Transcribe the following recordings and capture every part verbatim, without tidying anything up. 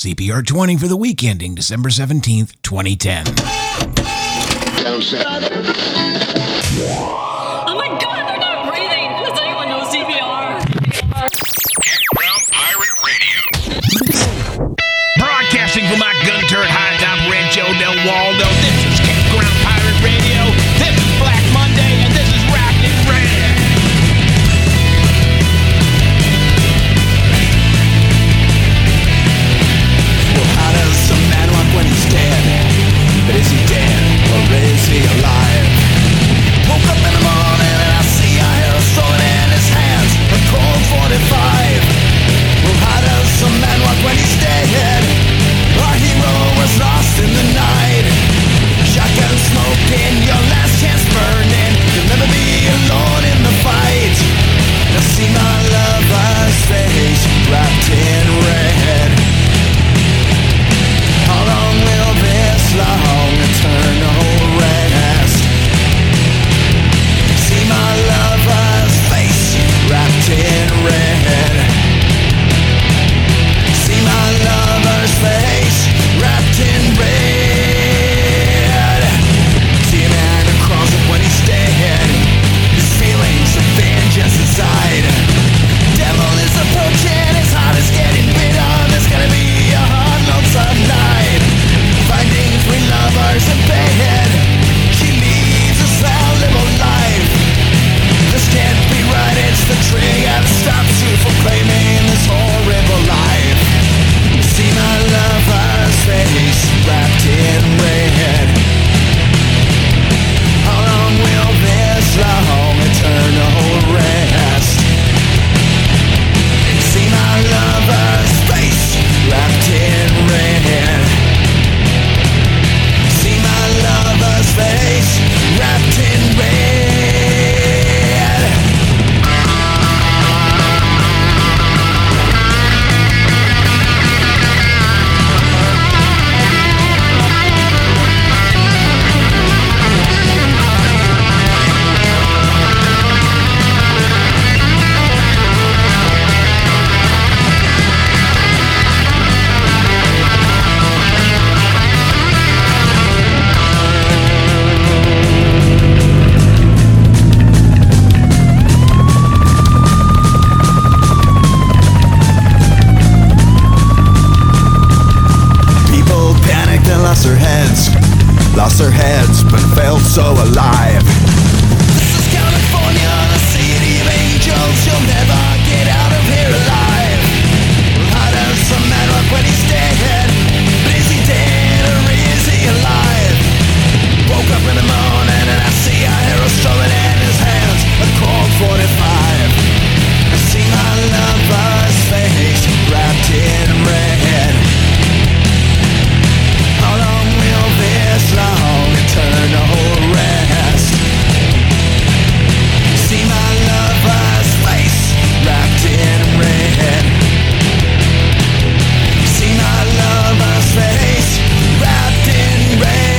C P R twenty for the week ending December seventeenth, twenty ten. Oh my God, they're not breathing. Does anyone know C P R? Campground Pirate Radio. Broadcasting from my gun turret high top Rancho Del Waldo, this is Campground Pirate Radio. This is Black Monday, and this is Rockin' Red. Well, how does a man walk when he's dead? But is he dead, or is he alive? Woke up in the morning and I see a hero throwing in his hands a Colt forty-five. Well, how does a man walk when he's dead? Our hero was lost in the night. Shotgun smoking, your last chance burning. You'll never be alone in the fight. Now see my lover's face wrapped in red. How long will this long eternal rest? See my lover's face wrapped in red. See my lover's face wrapped in red. See a man who crawls up when he's dead. His feelings of vengeance inside. Devil is approaching, his heart is getting bitter. There's gonna be a hard, lonesome night. Finding three lovers in bed. She leads a sad little life. This can't be right, it's the trigger that stops you from claiming this horrible life. See my lover's face wrapped in red. How long will this long eternal rest? See my lover's face wrapped in red. See my lover's face wrapped in red. Lost their heads, lost their heads, but felt so alive. This is California, the city of angels. You'll never get out of here alive. How does a man walk when he's dead? But is he dead or is he alive? Woke up in the morning and I see a hero strumming in his hands a Colt forty-five. I see my lover's face wrapped in red. How long will this long eternal rest? See my lover's face wrapped in red. See my lover's face wrapped in red.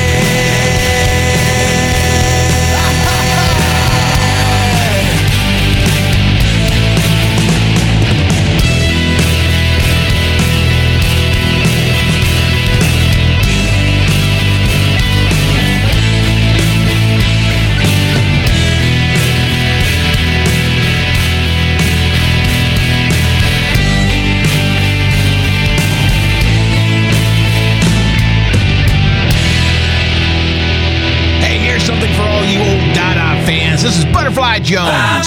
Something for all you old Dada fans. This is Butterfly Jones.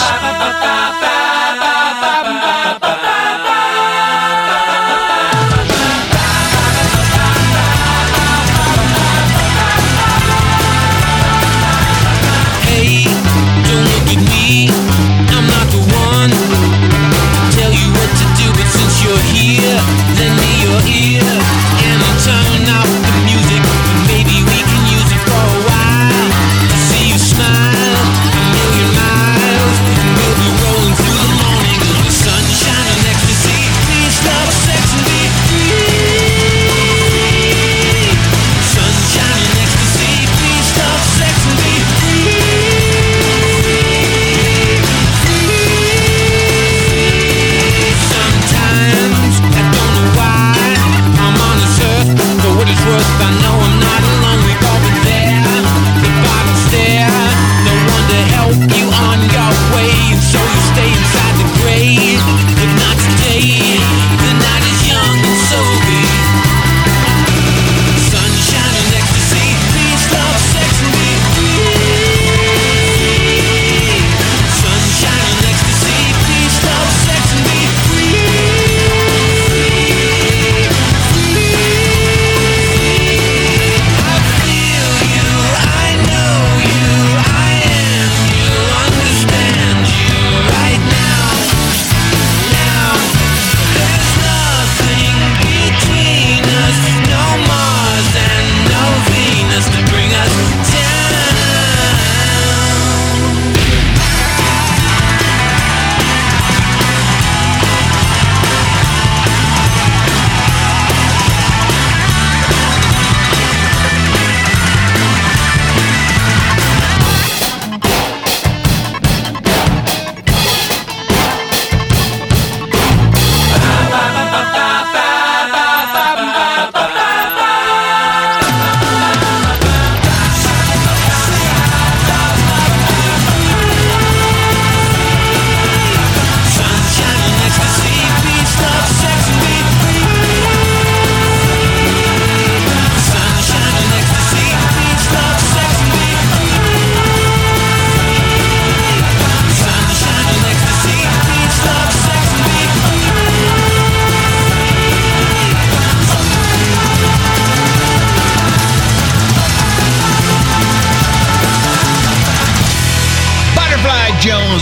Hey, don't look at me. I'm not the one to tell you what to do, but since you're here, lend me your ear and I'll turn off the music. Maybe we can use it for a while. See you smile a million miles, and we'll be rolling.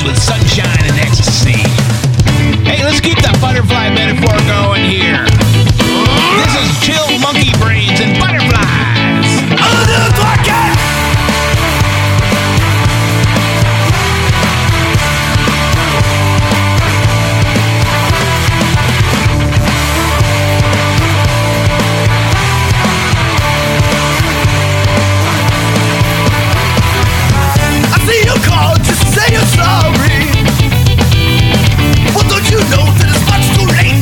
with sunshine and ecstasy. Hey, let's keep that butterfly metaphor going here. This is Chill Monkey Brains and Butterflies. I see you call just to say you're sorry. Well, don't you know that it's much too late?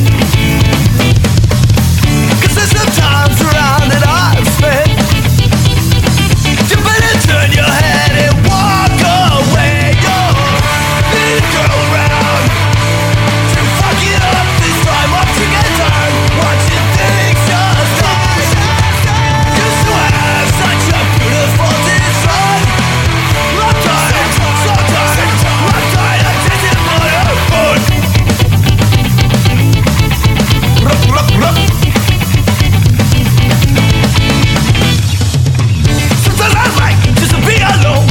'Cause there's some times around that I've spent. You better turn your head and walk away. You're the girl around to fuck it up this time. Up to get turned, watching things just right. Used to have such a beautiful design. I'm tired, so tired, I'm tired of chasing my own food. Rup, rup, rup. Sometimes I like just to be alone.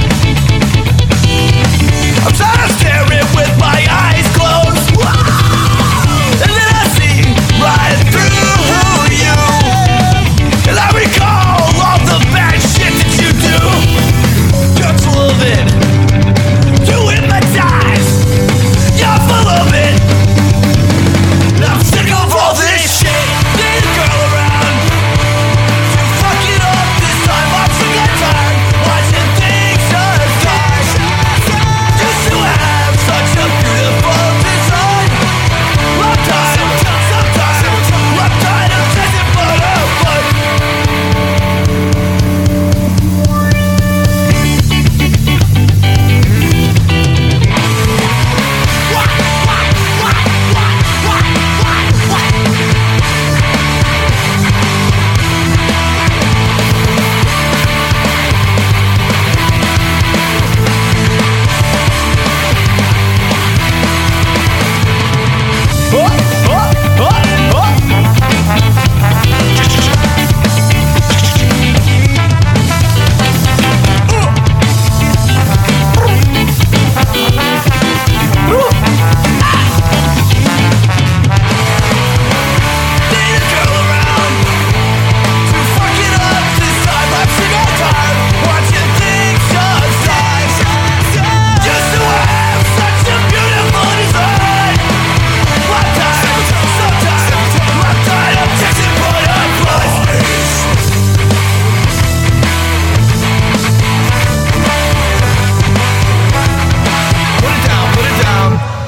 I'm tired of staring with my eyes closed. And then I see right through you. And I recall all the bad shit that you do. Just a little bit. You hypnotize. You're full of it. And I'm sick of all this shit. Need a girl around to fuck it up this time. I'm sick and tired watching things just die. Used to have such a beautiful design. I'm tired, so tired, I'm tired of chasing butterflies. Need a girl around to fuck it up this time. I'm sick and tired watching things just die. Used to have such a beautiful design. I'm tired, so tired, I'm tired of chasing butterflies. Put it down, put it down.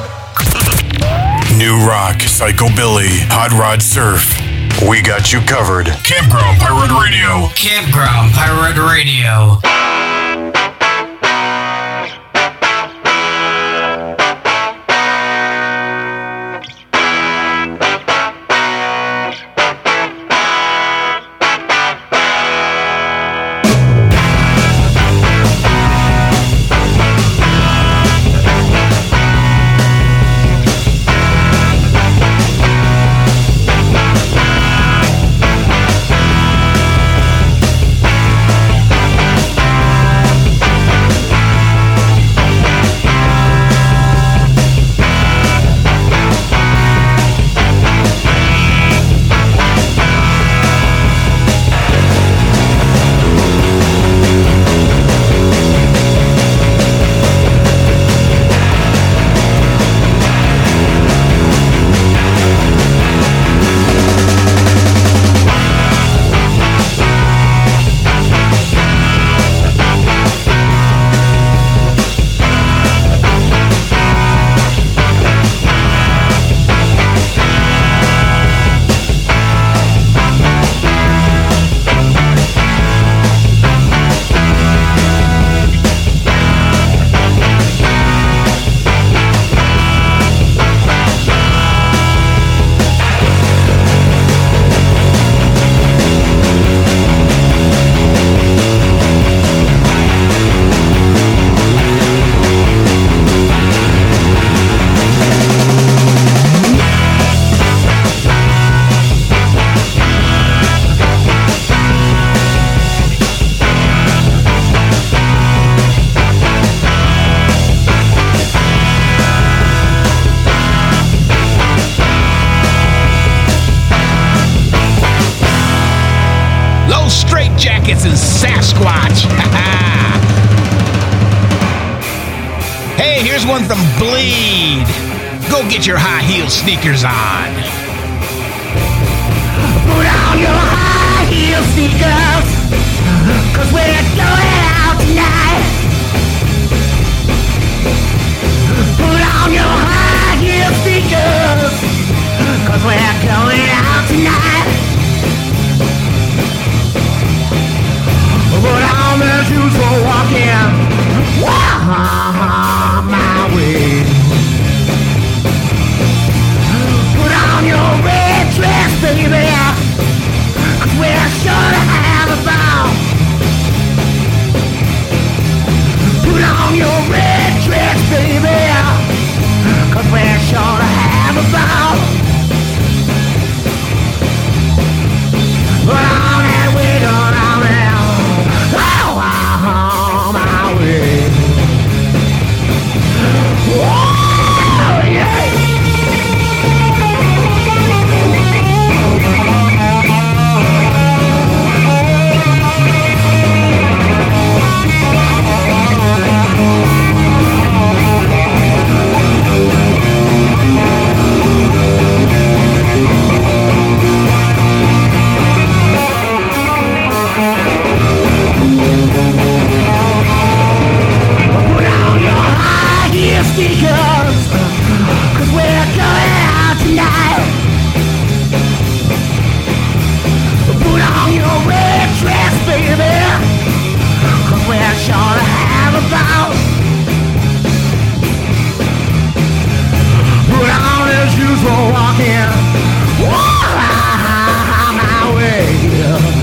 New rock, psychobilly, hot rod surf. We got you covered. Campground Pirate Radio. Campground Pirate Radio. Thank no straitjackets and Sasquatch. Hey, here's one from Bleed. Go get your high heel sneakers on. Put on your high heel sneakers, 'cause we're going out tonight. Put on your high heel sneakers, 'cause we're going out tonight. Put on the shoes for walking, walk my way. Put on your red dress, baby, 'cause we're sure to have a ball. Put on your red dress, baby, 'cause we're sure to have a ball. Put on that wig around there, oh, oh, my way. Whoa, yeah. Sneakers, 'cause we're going out tonight. Put on your red dress, baby, 'cause we're sure to have a ball. Put on the shoes for walking, walk my way.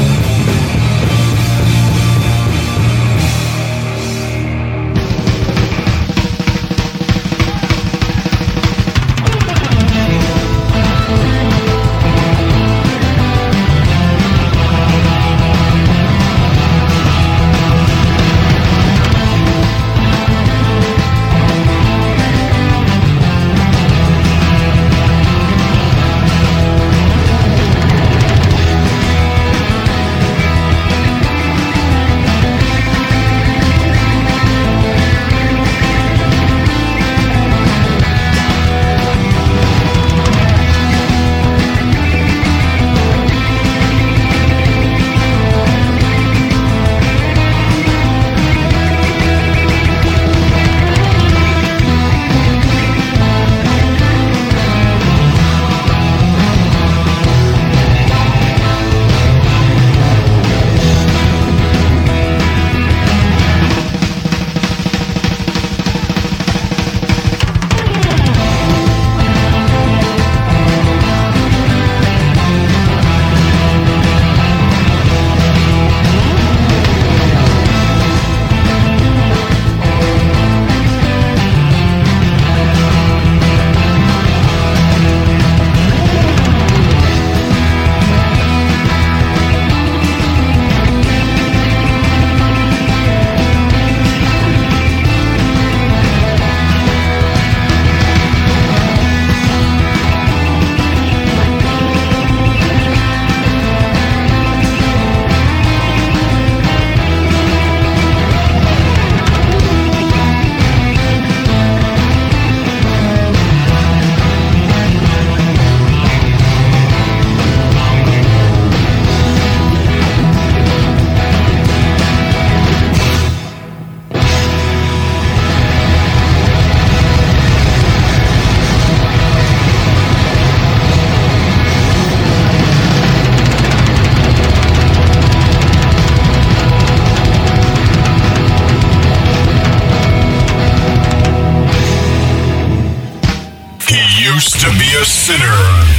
a sinner.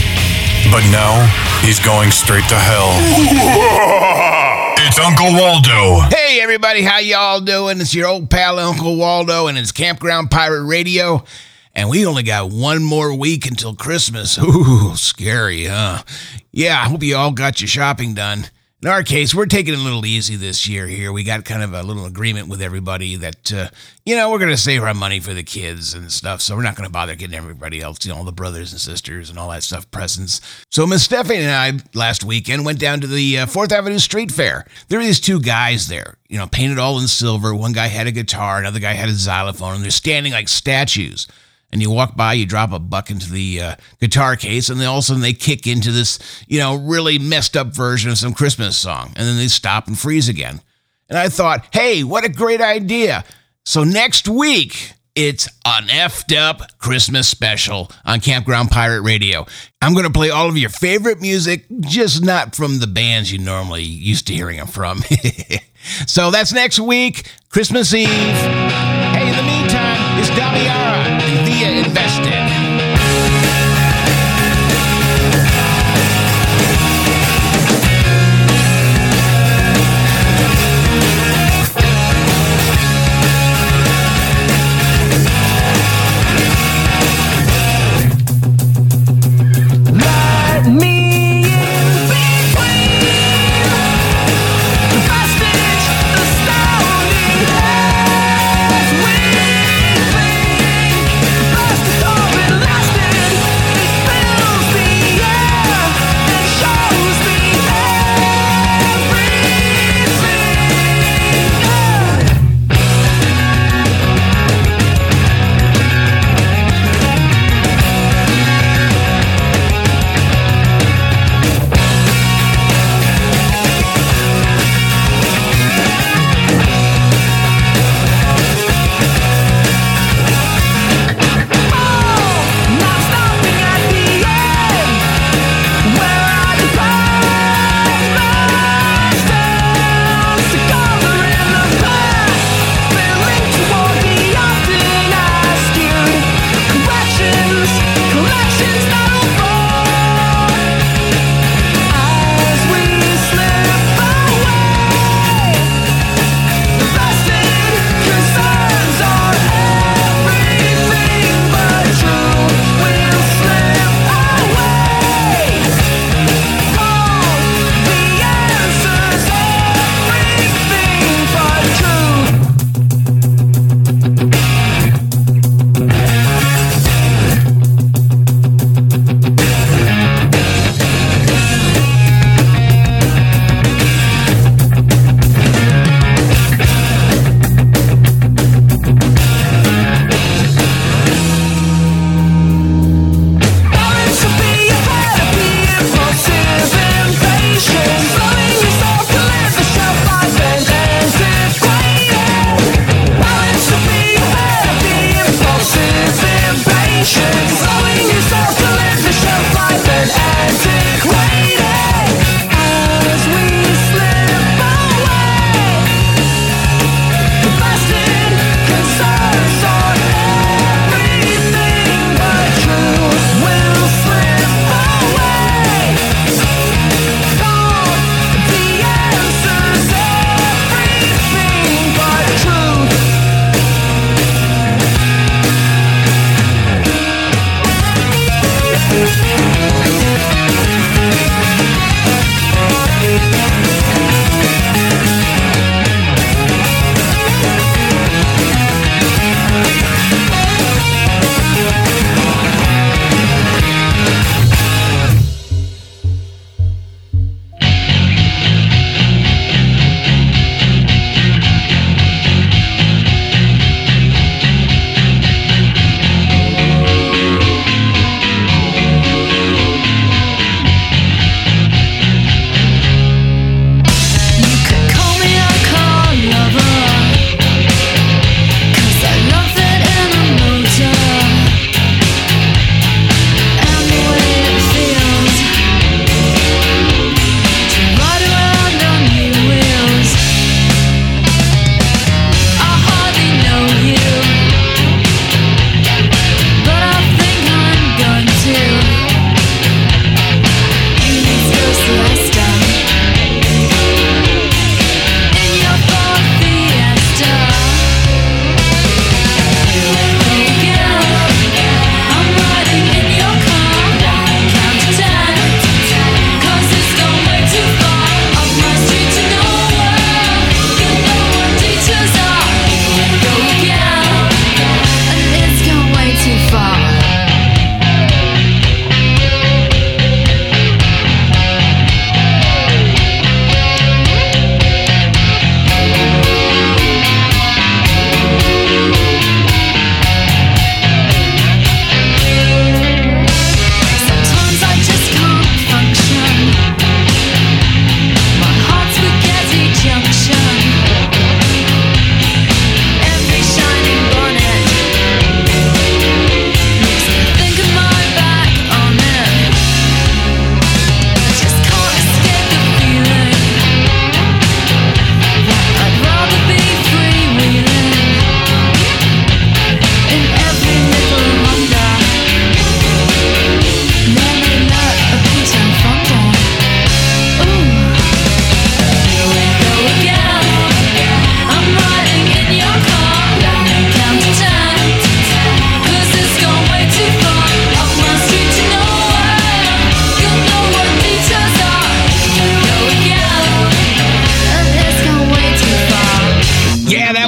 But now, he's going straight to hell. It's Uncle Waldo. Hey, everybody, how y'all doing? It's your old pal, Uncle Waldo, and it's Campground Pirate Radio. And we only got one more week until Christmas. Ooh, scary, huh? Yeah, I hope you all got your shopping done. In our case, we're taking it a little easy this year here. We got kind of a little agreement with everybody that, uh, you know, we're going to save our money for the kids and stuff. So we're not going to bother getting everybody else, you know, all the brothers and sisters and all that stuff, presents. So Miss Stephanie and I, last weekend, went down to the uh, fourth Avenue Street Fair. There were these two guys there, you know, painted all in silver. One guy had a guitar, another guy had a xylophone, and they're standing like statues. And you walk by, you drop a buck into the uh, guitar case, and then all of a sudden they kick into this, you know, really messed up version of some Christmas song. And then they stop and freeze again. And I thought, hey, what a great idea. So next week, it's an effed up Christmas special on Campground Pirate Radio. I'm going to play all of your favorite music, just not from the bands you normally used to hearing them from. So that's next week, Christmas Eve. Hey, in the meantime, it's Damiara and Via Invested. With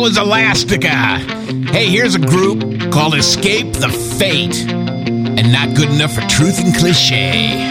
was Elastica. Hey, here's a group called Escape the Fate, and Not Good Enough for Truth and Cliche.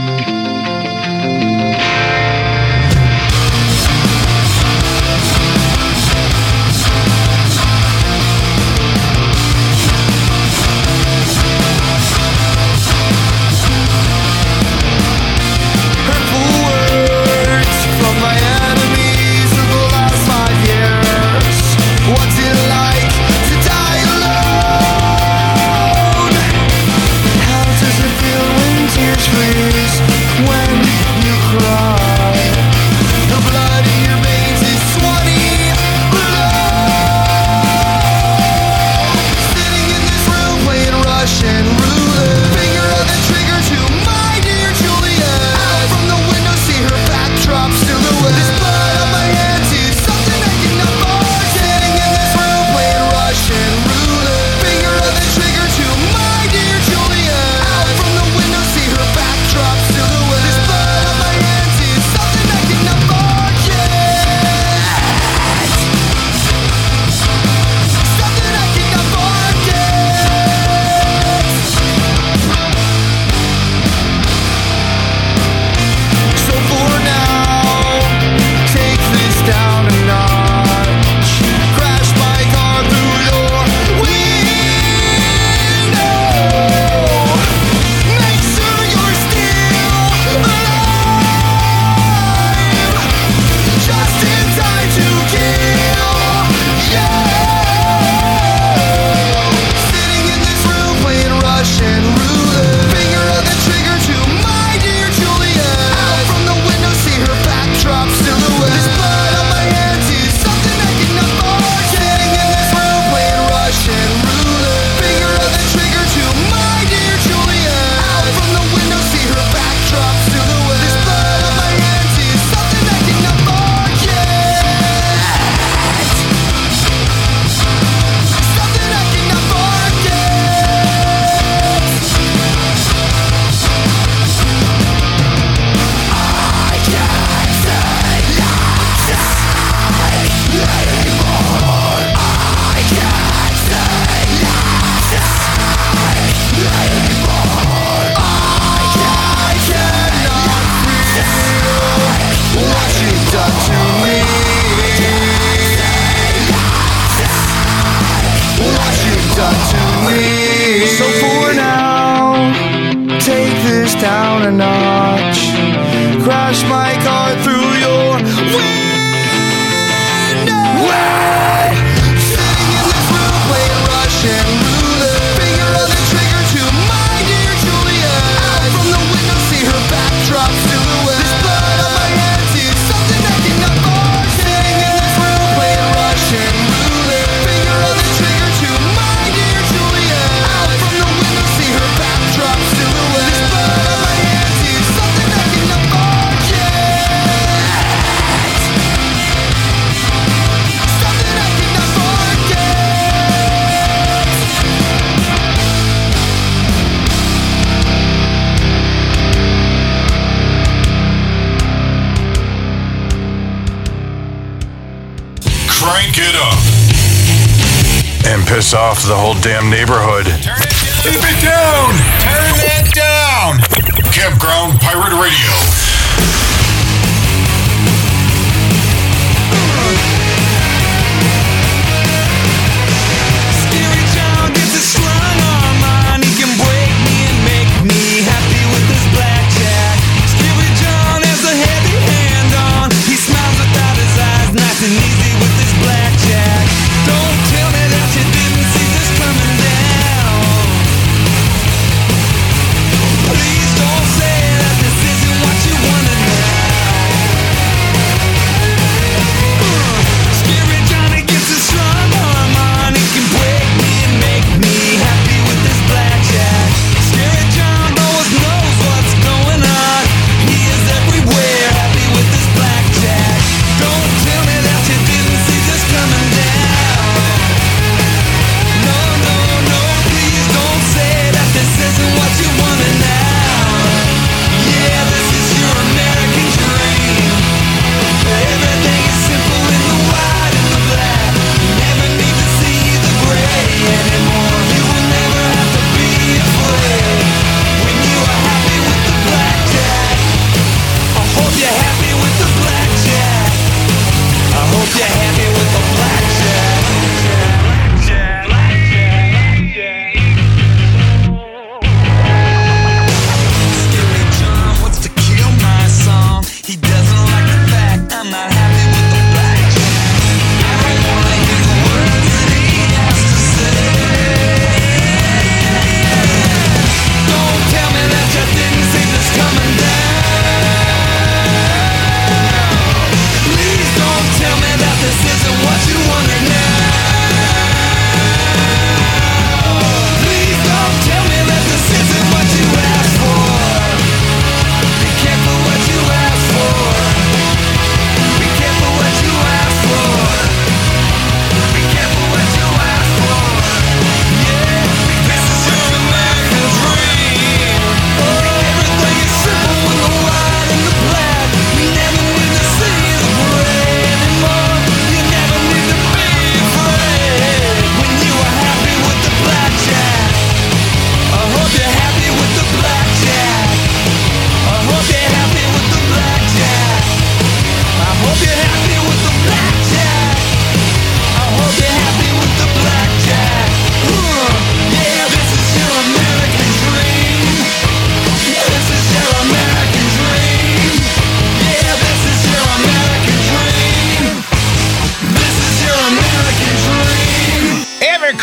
Piss off the whole damn neighborhood. Turn it down. Keep it down. Turn it down. Campground Pirate Radio. Scary John gets a strong arm on. He can break me and make me happy with his blackjack. Scary John has a heavy hand on. He smiles without his eyes, nice and easy with his blackjack. Don't tell me that you didn't see this coming down. Please don't say that this isn't what you want.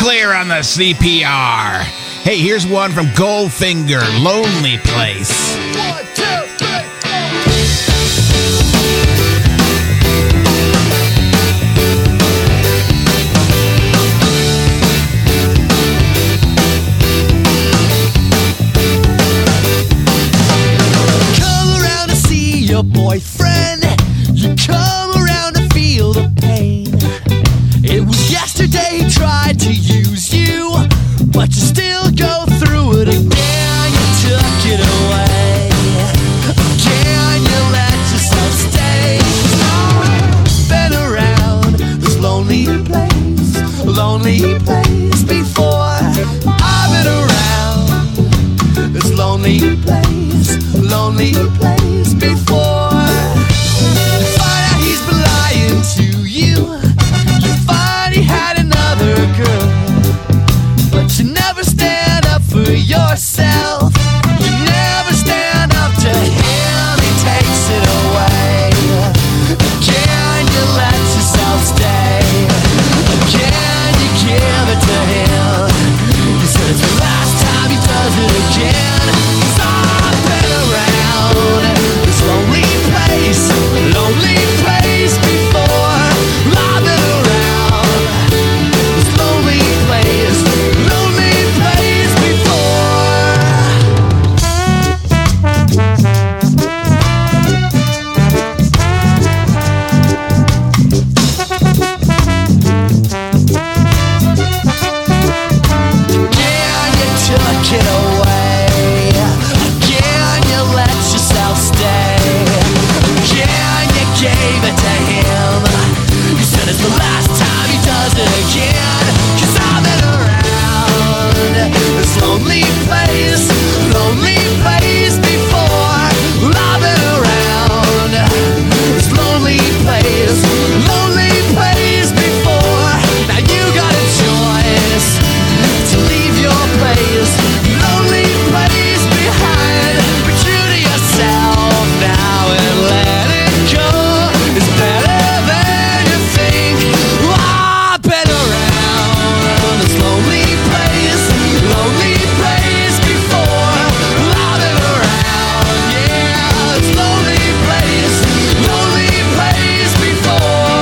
clear on the C P R. Hey, here's one from Goldfinger, Lonely Place. One, two, three, come around to see your boyfriend. You come around to feel the pain. It was yesterday he tried to use you, but you still go through it again. You took it away. Again, you let yourself stay. Been around this lonely place, lonely place before. I've been around this lonely place, lonely place before. You find out he's been lying to you. You find he had another girl, but you never stand up for yourself. You never stand up to him. He takes it away. Again, you let yourself stay. Again, you give it to him. He said it's the last time he does it again. 'Cause I've been around this lonely place, lonely place before. I've been around this lonely place, lonely place before. Again, you took it away. Again, you let yourself stay. Again, you gave it to him. You said it's the last time he does it again. 'Cause I've been around this lonely place, lonely place before. I've been around this lonely place, lonely place before. Now you got a choice to leave your place, lonely place behind. Be true to yourself now and let it go. It's better than you think. I've been around this lonely place, lonely place before. I've been around, yeah, this lonely place, lonely place before.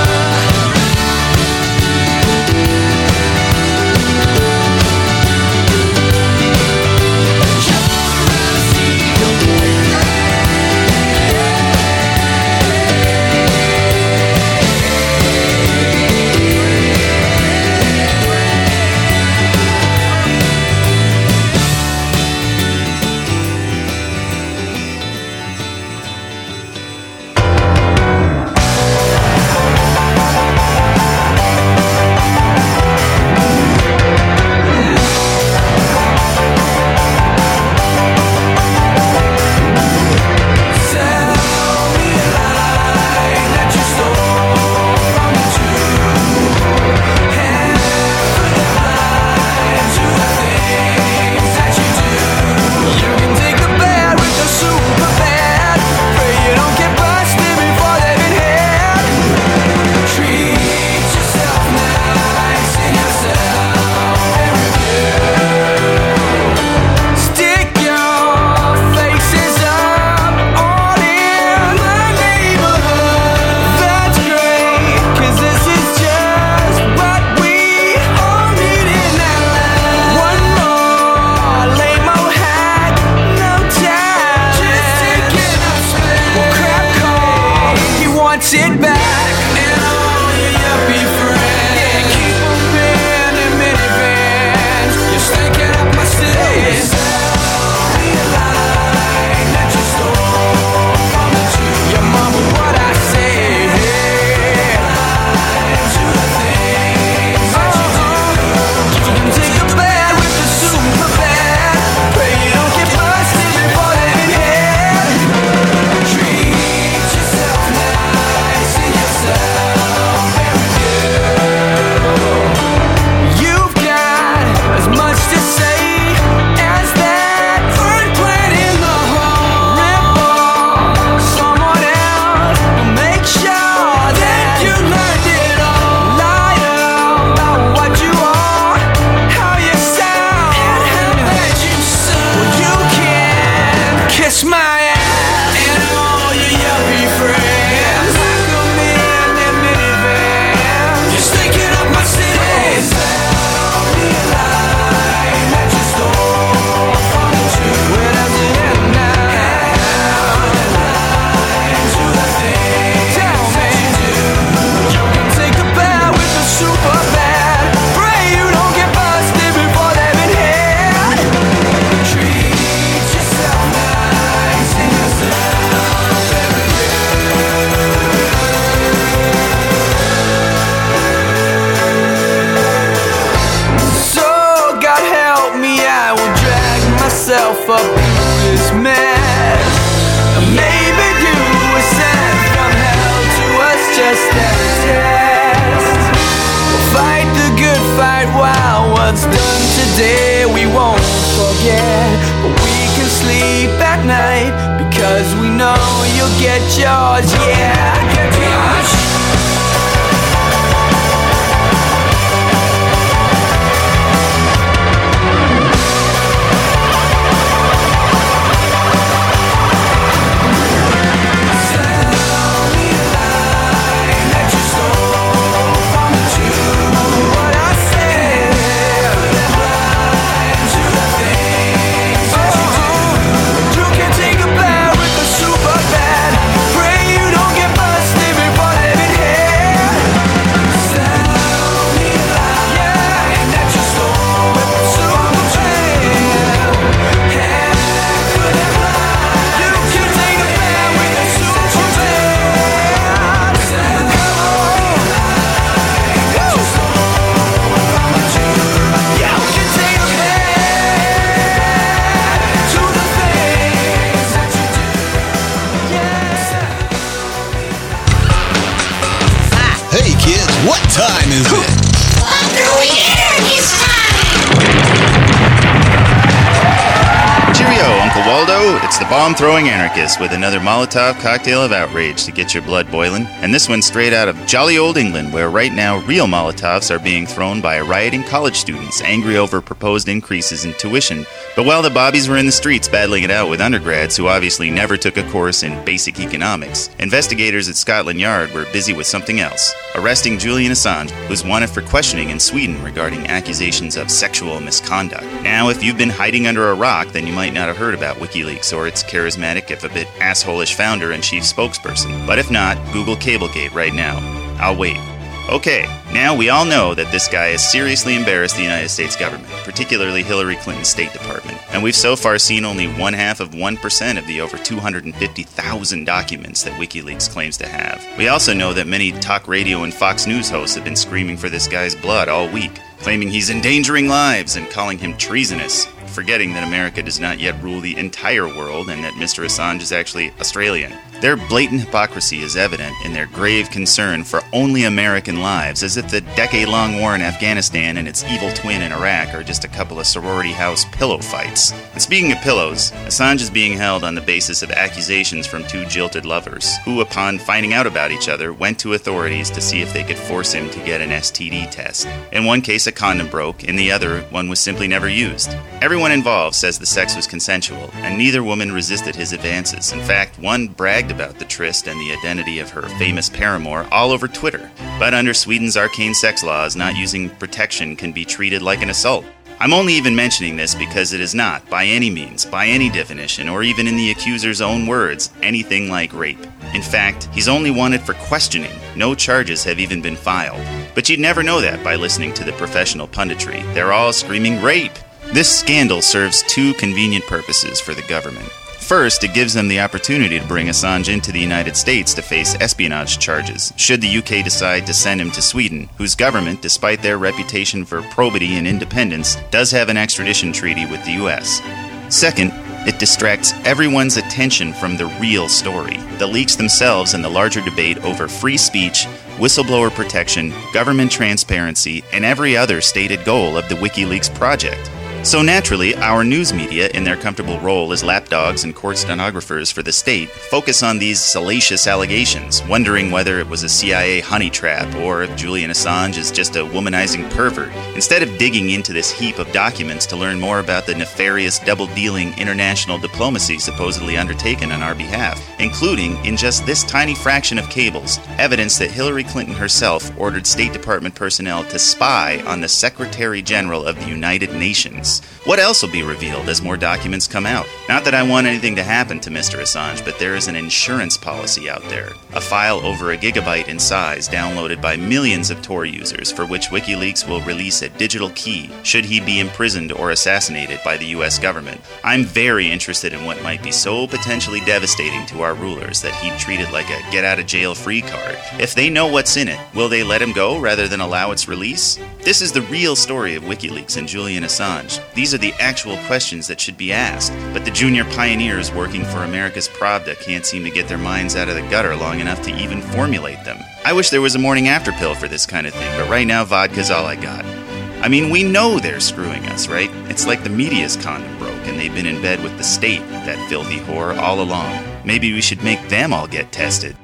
Stick your faces up all in my neighborhood. That's great, 'cause this is just what we all need in our life. One more lame-o hat, no time. Just taking a spin. Well, crap call, he wants it back. And all your yuppie friends, yeah, keep 'em in the minivans. You're stinking up my city. Your mama, what I say. You can take a bad with the super bad. Pray you don't get busted before they've been had. Treat yourself nice and yourself. day we won't forget, but we can sleep at night because we know you'll get yours, yeah, get yours. What time is it? Cheerio, Uncle Waldo. It's the bomb-throwing anarchist with another Molotov cocktail of outrage to get your blood boiling. And this one's straight out of jolly old England, where right now real Molotovs are being thrown by rioting college students angry over proposed increases in tuition. But while the bobbies were in the streets battling it out with undergrads who obviously never took a course in basic economics, investigators at Scotland Yard were busy with something else, arresting Julian Assange, who's wanted for questioning in Sweden regarding accusations of sexual misconduct. Now, if you've been hiding under a rock, then you might not have heard about WikiLeaks or its charismatic, if a bit asshole-ish founder and chief spokesperson. But if not, Google Cablegate right now. I'll wait. Okay, now we all know that this guy has seriously embarrassed the United States government, particularly Hillary Clinton's State Department, and we've so far seen only one half of one percent of the over two hundred fifty thousand documents that WikiLeaks claims to have. We also know that many talk radio and Fox News hosts have been screaming for this guy's blood all week, claiming he's endangering lives and calling him treasonous, forgetting that America does not yet rule the entire world and that Mister Assange is actually Australian. Their blatant hypocrisy is evident in their grave concern for only American lives, as if the decade-long war in Afghanistan and its evil twin in Iraq are just a couple of sorority house pillow fights. And speaking of pillows, Assange is being held on the basis of accusations from two jilted lovers, who, upon finding out about each other, went to authorities to see if they could force him to get an S T D test. In one case, a condom broke, in the other, one was simply never used. Everyone involved says the sex was consensual, and neither woman resisted his advances. In fact, one bragged about the tryst and the identity of her famous paramour all over Twitter. But under Sweden's arcane sex laws, not using protection can be treated like an assault. I'm only even mentioning this because it is not, by any means, by any definition, or even in the accuser's own words, anything like rape. In fact, he's only wanted for questioning. No charges have even been filed. But you'd never know that by listening to the professional punditry. They're all screaming rape. This scandal serves two convenient purposes for the government. First, it gives them the opportunity to bring Assange into the United States to face espionage charges, should the U K decide to send him to Sweden, whose government, despite their reputation for probity and independence, does have an extradition treaty with the U S. Second, it distracts everyone's attention from the real story, the leaks themselves, and the larger debate over free speech, whistleblower protection, government transparency, and every other stated goal of the WikiLeaks project. So naturally, our news media, in their comfortable role as lapdogs and court stenographers for the state, focus on these salacious allegations, wondering whether it was a C I A honey trap or if Julian Assange is just a womanizing pervert, instead of digging into this heap of documents to learn more about the nefarious double-dealing international diplomacy supposedly undertaken on our behalf, including, in just this tiny fraction of cables, evidence that Hillary Clinton herself ordered State Department personnel to spy on the Secretary General of the United Nations. What else will be revealed as more documents come out? Not that I want anything to happen to Mister Assange, but there is an insurance policy out there. A file over a gigabyte in size downloaded by millions of Tor users, for which WikiLeaks will release a digital key should he be imprisoned or assassinated by the U S government. I'm very interested in what might be so potentially devastating to our rulers that he'd treat it like a get-out-of-jail-free card. If they know what's in it, will they let him go rather than allow its release? This is the real story of WikiLeaks and Julian Assange. These are the actual questions that should be asked, but the junior pioneers working for America's Pravda can't seem to get their minds out of the gutter long enough to even formulate them. I wish there was a morning after pill for this kind of thing, but right now vodka's all I got. I mean, we know they're screwing us, right? It's like the media's condom broke and they've been in bed with the state, that filthy whore, all along. Maybe we should make them all get tested.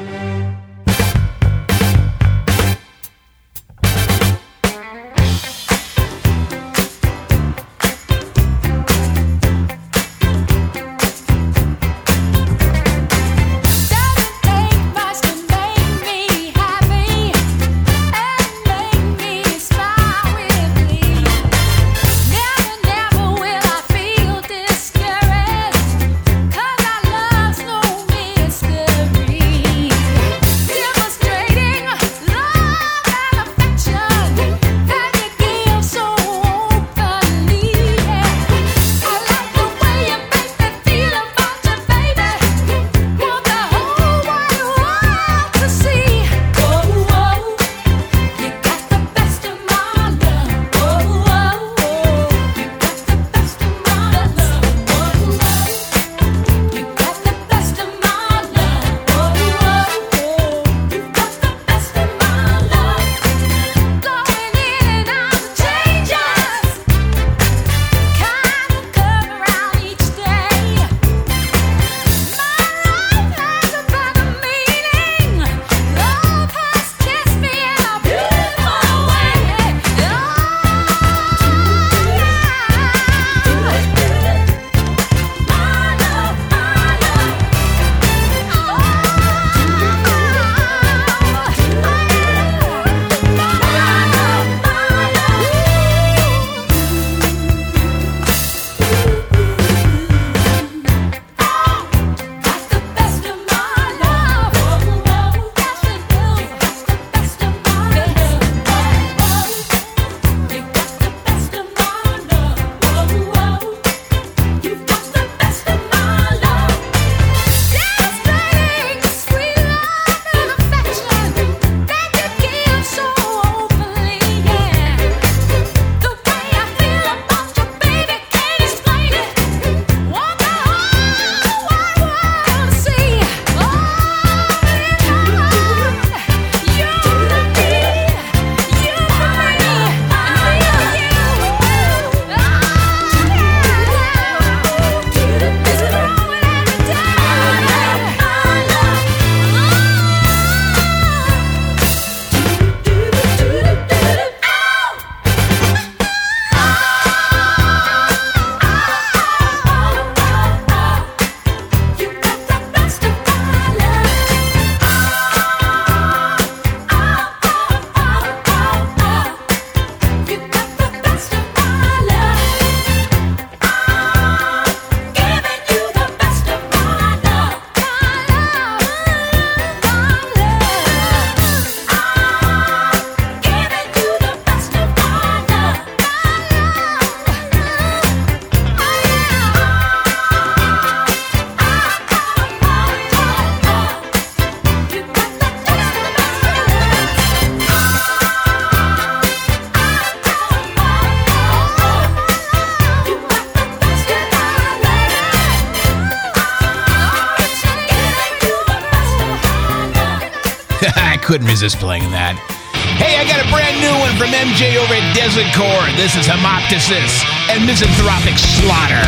Couldn't resist playing that. Hey, I got a brand new one from M J over at Desert Core. This is Hemoptysis and Misanthropic Slaughter.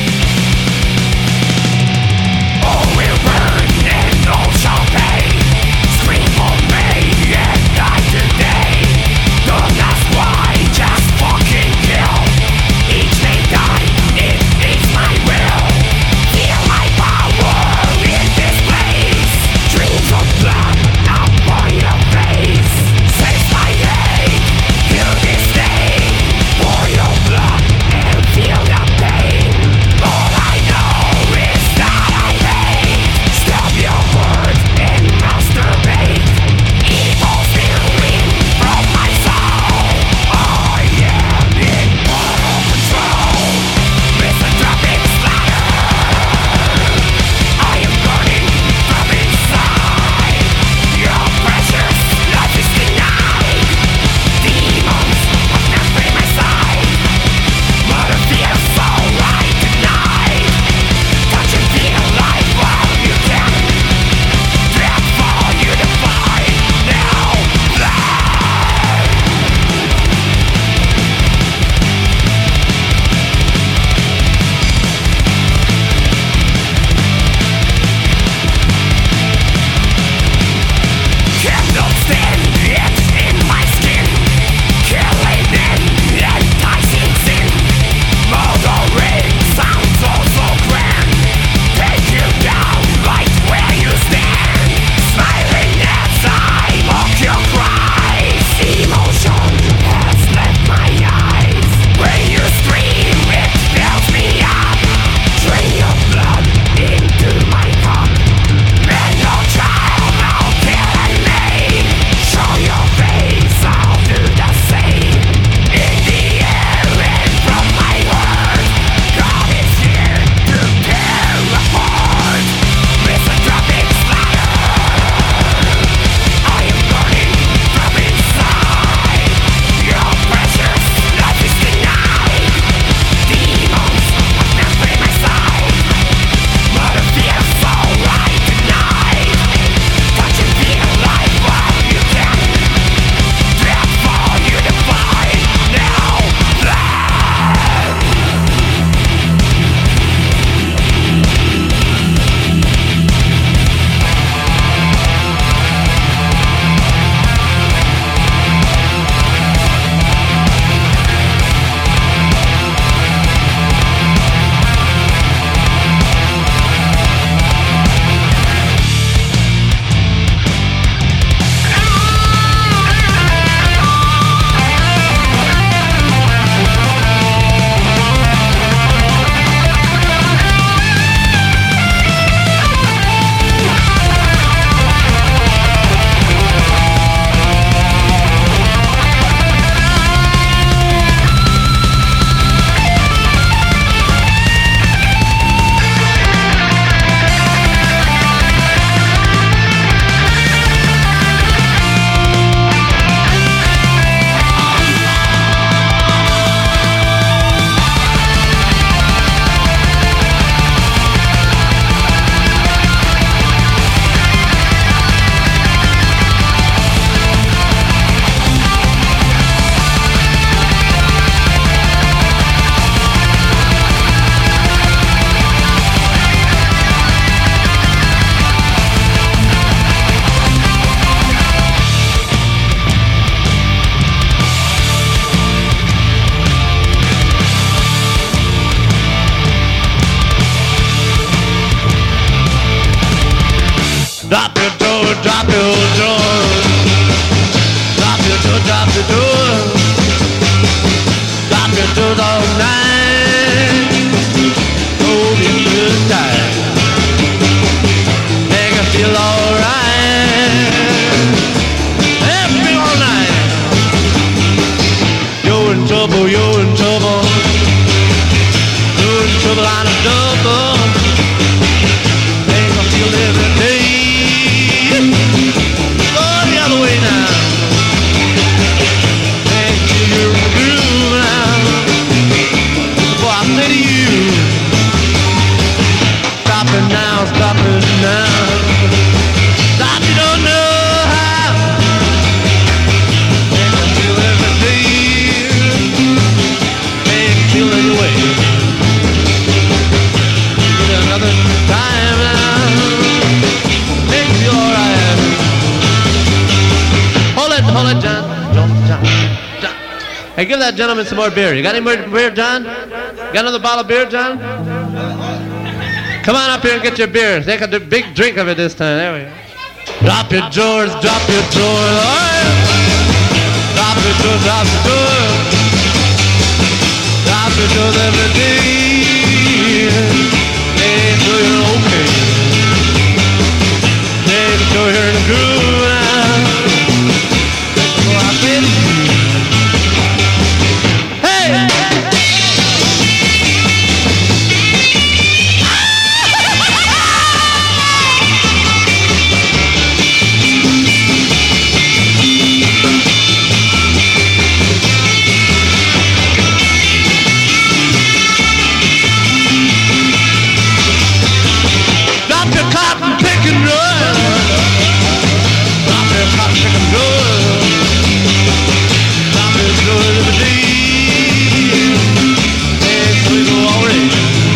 All will burn and all shall pay. Drop your door, drop your door. Drop your door, drop your door. Drop your door all night. Hold it good time. Make her feel alright. Make her feel all night. You're in trouble, you're in trouble. You're in trouble on a double. Make her feel every day. Go the other way now. Make her feel your groove now. Boy, I say to you, stop it now, stop it now. Stop, you don't know how. Make her feel every day. Make her feel every way. Get another time now. Make her feel alright. Hold it, hold it, John. John, John, John. Hey, give that gentleman some more beer. You got any more beer, John? Got another bottle of beer, John? Come on up here and get your beer. Take a big drink of it this time. There we go. Drop your drawers, drop your drawers. All right. Drop your drawers, drop your drawers. Drop your drawers every day. Make sure you're okay. Make sure you're in the groove now. So I say to you, hey! Drop your cotton pick and roll. Drop your cotton pick and roll. Drop your roll every day. Make sure you go already.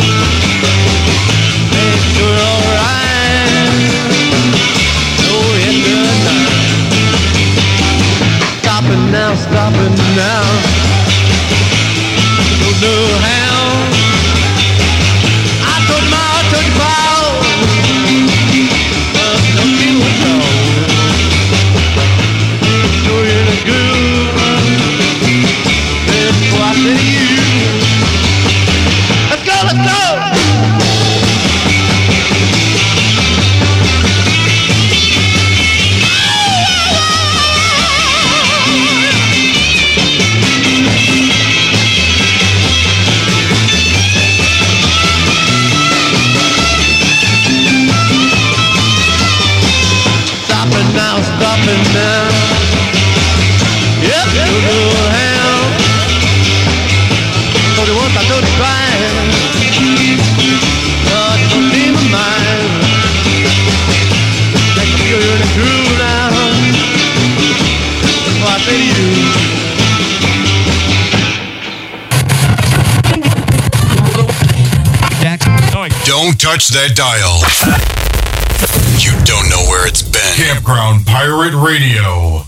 Make sure you're alright. Oh, it's good time. Stop it now, stop it now. Don't know how. I told you my, I told you about. But don't feel it all. Make sure you're in a groove. That's what I say to you. Let's go, let's go. Stop it now, stop it now. Yep, you know how. Told you once, I told you twice. But don't leave my mind. Make me feel you're in the groove now. That's what I say to you. Don't touch that dial. You don't know where it's been. Campground Pirate Radio.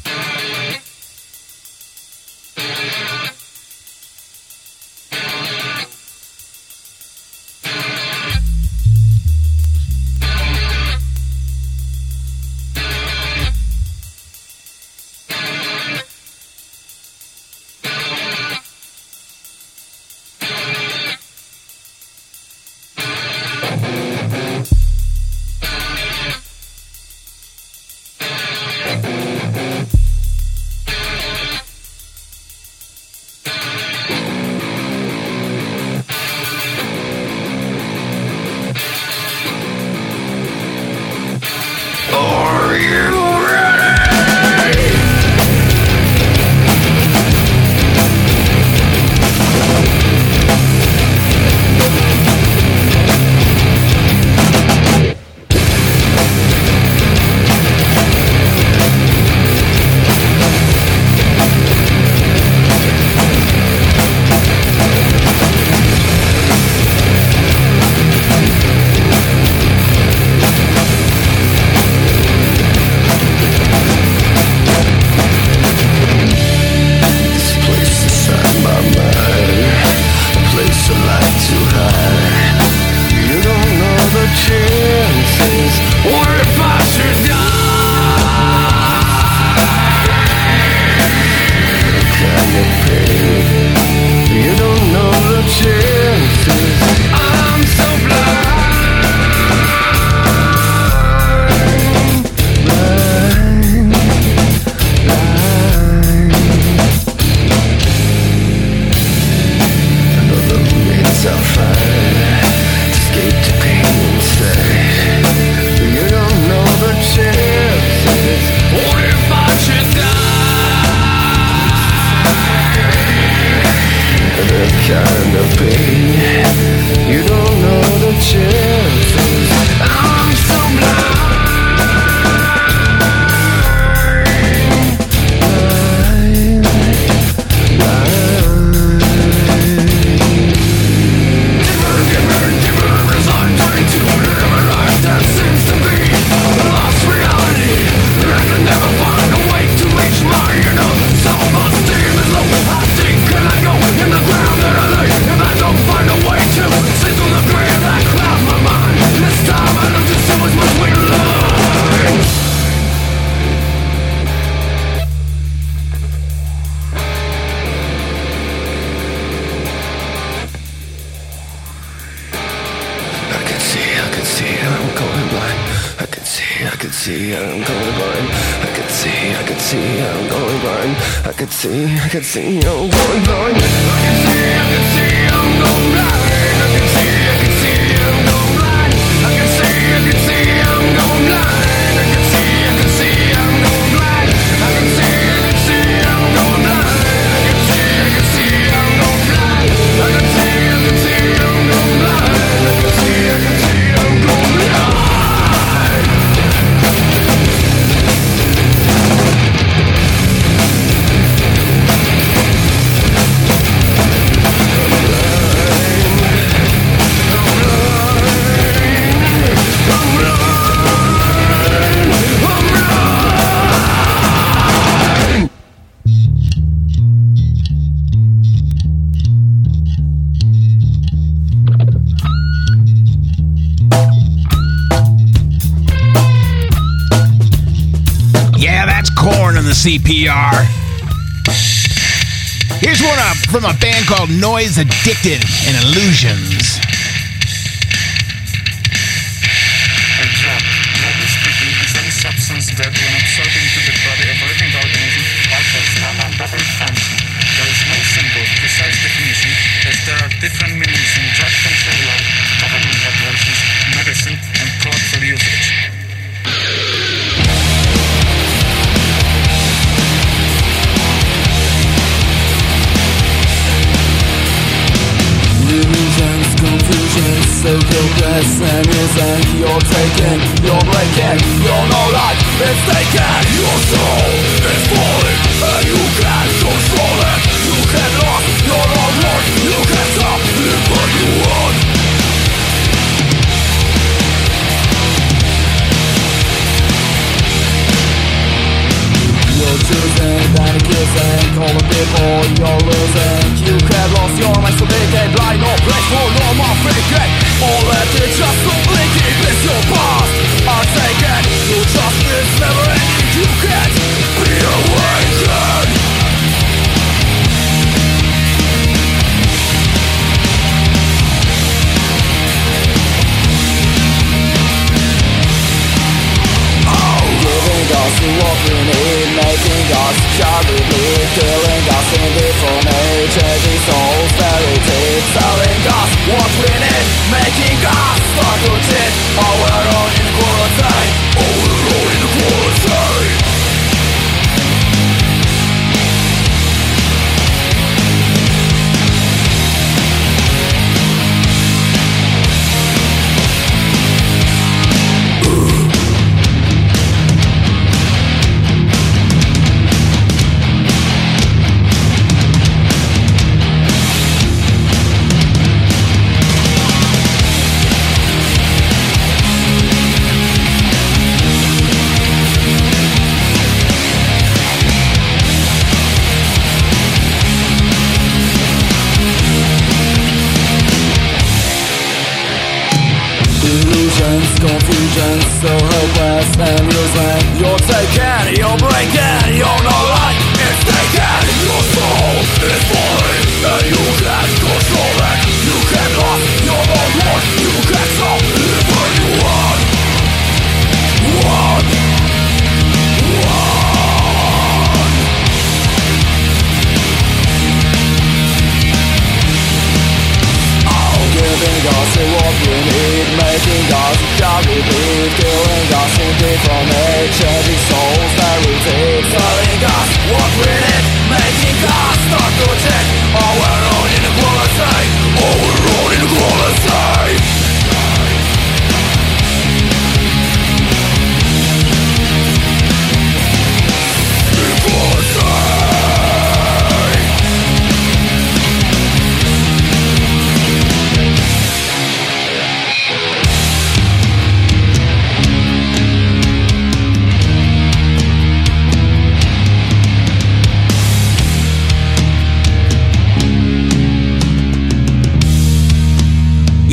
kind of pain. You don't know the chances. I'm so blind. I could see, I could see, I'm going blind. I can see, I can see, I'm going blind. I can see, I can see, I'm going blind. I can see, I can see, I'm going blind. I can see, I can see, I'm going blind. I can see, I can see, I'm going blind. I can see, I can see, I'm going blind. I can see, I can see, I'm going blind. I can see, I can see, I'm going blind. C P R. Here's one uh, from a band called Noise Addicted and Illusions. A drug, broadly speaking, is any substance that, when absorbed into the body of a living organism, alters non-bodily function. There is no simple, precise definition, as there are different meanings in drug control law, government regulations, medicine, and colloquial usage. Illusions, confusions, so hopeless and isn't. You're taken, you're breaking, you're no life, it's taken. Your soul is falling, and you can't control it. You get lost, you're on board, you can't stop, live what you want. You're choosing, then kissing, calling people, you're losing. You get lost, your mind's so big and blind, no place for no more thinking. All that is just so blinking, it's your past, are taken. You just miss never ending, you can't be awakened. Giving us what we need, making us carry bleed, killing us in different ages, these souls very deep, telling us what we need, making us start to cheat. All we're on inequality, all we're on inequality. Confusion, so hopeless and useless. You're taken, you're breaking, you're no light, it's taken. Your soul is falling, and you can't control it. You get lost, you're no more, you can't stop, live what you want. Want, want. Oh, giving us what we need, making us carry bleed, killing us in different age, changing souls very deep, telling us what we need, making us start to check all our own inequality.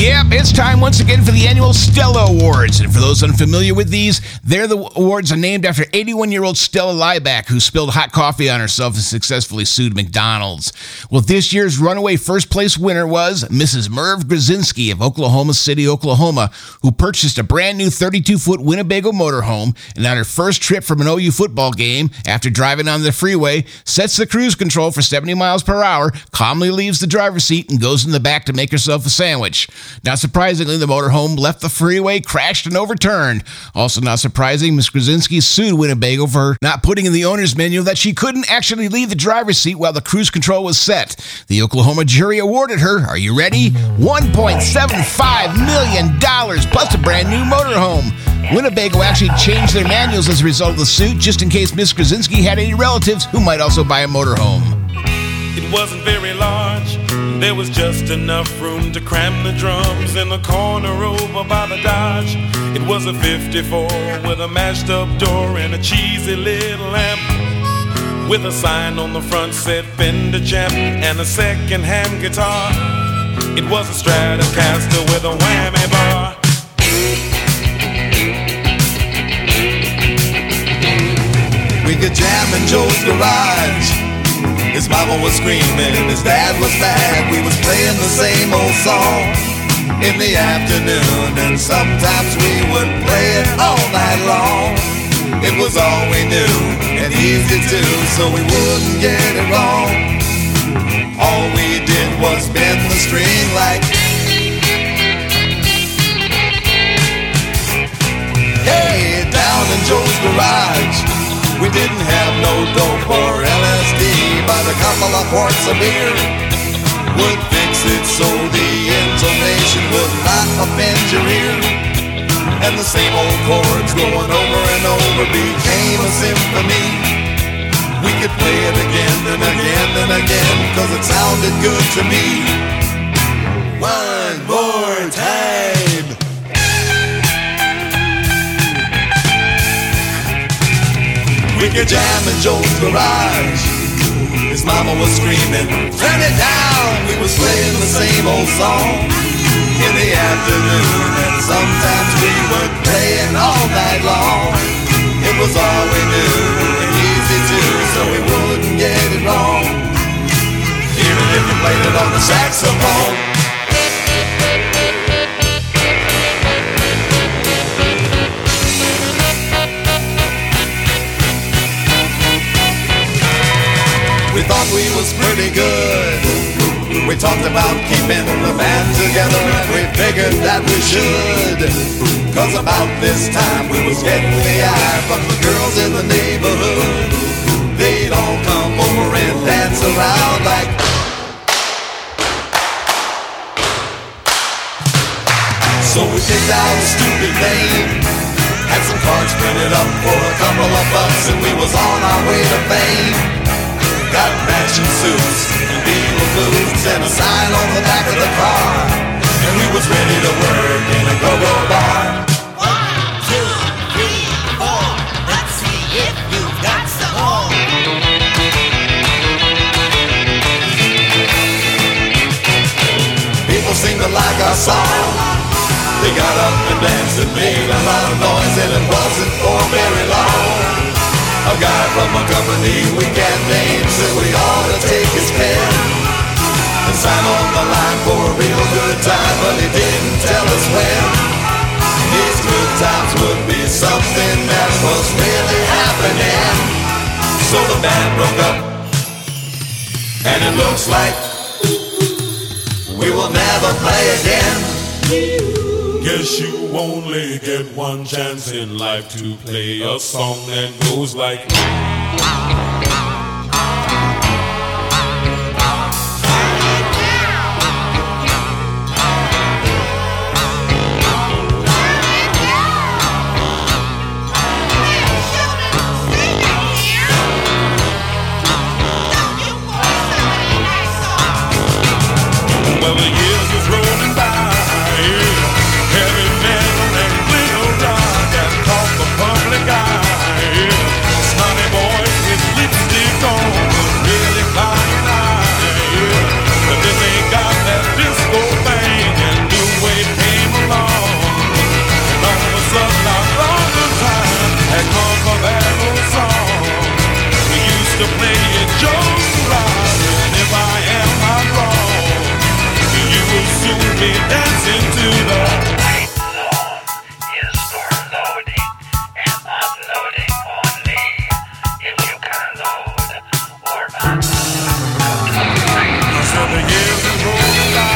Yep, it's time once again for the annual Stella Awards. And for those unfamiliar with these, they're the awards are named after eighty-one-year-old Stella Lieback, who spilled hot coffee on herself and successfully sued McDonald's. Well, this year's runaway first-place winner was Missus Merv Grzinski of Oklahoma City, Oklahoma, who purchased a brand-new thirty-two foot Winnebago motorhome, and on her first trip from an O U football game, after driving on the freeway, sets the cruise control for seventy miles per hour, calmly leaves the driver's seat, and goes in the back to make herself a sandwich. Not surprisingly, the motorhome left the freeway, crashed, and overturned. Also not surprising, Miss Grzinski sued Winnebago for not putting in the owner's manual that she couldn't actually leave the driver's seat while the cruise control was set. The Oklahoma jury awarded her, are you ready? one point seven five million dollars plus a brand new motorhome. Winnebago actually changed their manuals as a result of the suit, just in case Miss Grzinski had any relatives who might also buy a motorhome. It wasn't very large, there was just enough room to cram the drums in the corner over by the Dodge. It was a fifty-four with a mashed up door and a cheesy little lamp, with a sign on the front said Fender Champ and a second-hand guitar. It was a Stratocaster with a whammy bar. We could jam in Joe's garage. His mama was screaming, his dad was mad. We was playing the same old song in the afternoon, and sometimes we would play it all night long. It was all we knew, and easy too, so we wouldn't get it wrong. All we did was bend the string like, hey, down in Joe's garage. We didn't have no dope or L S D, but a couple of quarts of beer would fix it so the intonation would not offend your ear. And the same old chords going over and over became a symphony. We could play it again and again and again, cause it sounded good to me. One more time. We could jam in Joe's garage. His mama was screaming, turn it down. We was playing the same old song in the afternoon, and sometimes we would play it all night long. It was all we knew, and easy too, so we wouldn't get it wrong. Even if you played it on the saxophone. We thought we was pretty good. We talked about keeping the band together, and we figured that we should. Cause about this time we was getting the eye from the girls in the neighborhood. They'd all come over and dance around like. So we picked out a stupid name, had some cards printed up for a couple of bucks, and we was on our way to fame. Got matching suits and beaver boots and a sign on the back of the car, and we was ready to work in a go-go bar. One, two, three, four. Let's see if you've got some more. People seem to like our song. They got up and danced and made a lot of noise, and it wasn't for very long. A guy from a company we can't name said we ought to take his pen and sign on the line for a real good time, but he didn't tell us when. These good times would be something that was really happening. So the band broke up, and it looks like we will never play again. Guess you only get one chance in life to play a song that goes like. Well, the years was rolling by. Heavy metal and little rock that caught the public eye. Snotty boys with lipstick on, really flying high. But then they got that disco thing and new way listen to the white zone is for loading and unloading only. If you can load or unload, I said the years are rolling by.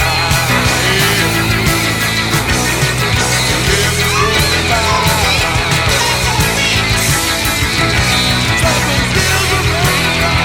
The years are rolling by. Something feels are rolling by.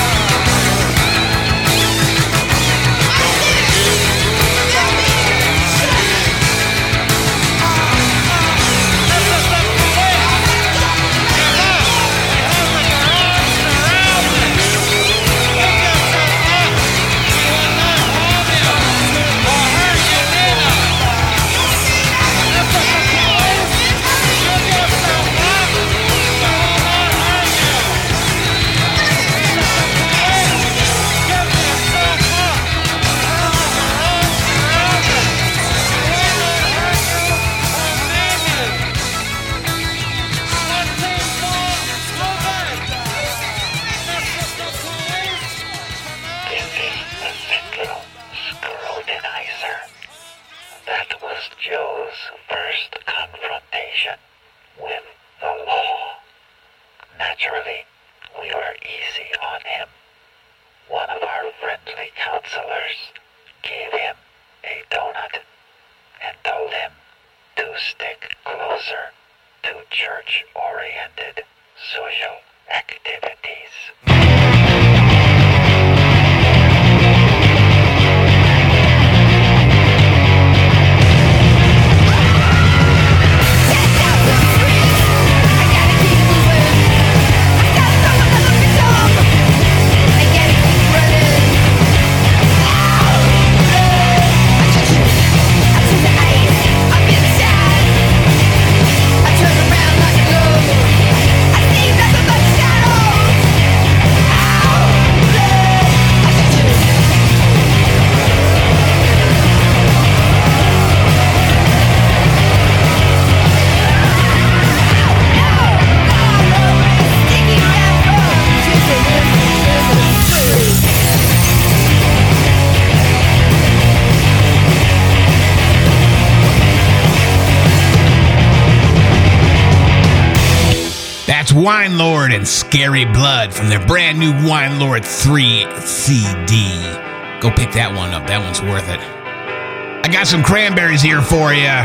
this is the Central Scrutinizer. That was Joe's first confrontation with the law. Naturally, we were easy on him. One of our friendly counselors gave him a donut and told him to stick closer to church-oriented social activities. That's Wine Lord and Scary Blood from their brand new Wine Lord three C D. Go pick that one up. That one's worth it. I got some cranberries here for you.